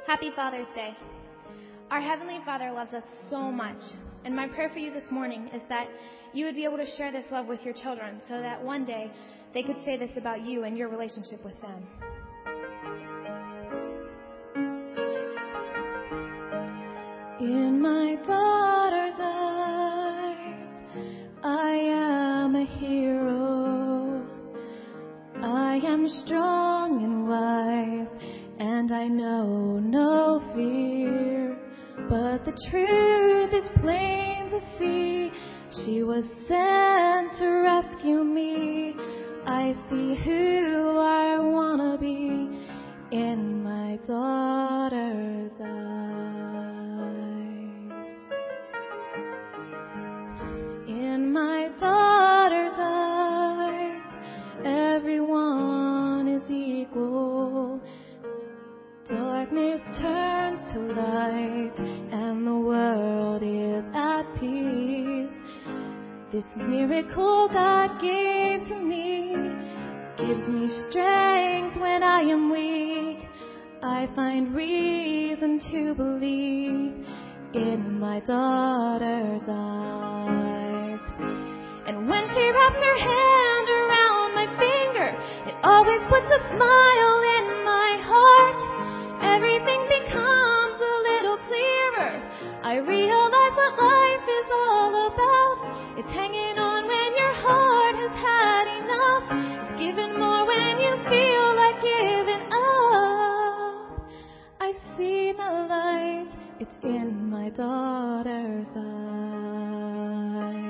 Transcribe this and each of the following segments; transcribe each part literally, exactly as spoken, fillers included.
Happy Father's Day. Our Heavenly Father loves us so much, and my prayer for you this morning is that you would be able to share this love with your children so that one day they could say this about you and your relationship with them. In my daughter's eyes, I am a hero. I am strong and wise, and I know no fear. But the truth is plain to see. She was sent to rescue me. I see who I want to be in my daughter's eyes. In my daughter's eyes, everyone is equal. Darkness turns to light, and the world is at peace. This miracle God gave to me gives me strength when I am weak. I find reason to believe in my daughter's eyes. And when she wraps her hand around my finger, it always puts a smile in my heart. Everything becomes a little clearer. I realize what life is all about. It's hanging on when your heart has had enough. It's giving more when you feel like giving up. I see the light. It's in my daughter's eyes.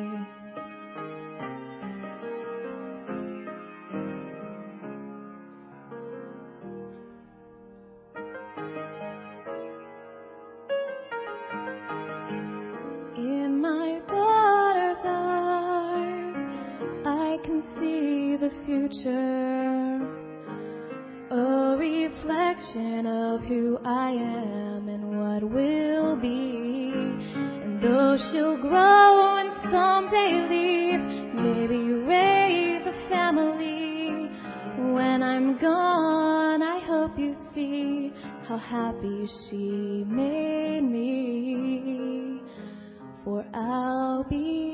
In my daughter's eyes, I can see the future, a reflection of who I am and what will be. And though she'll grow and someday leave, maybe raise a family, when I'm gone, I hope you see how happy she made me. For I'll be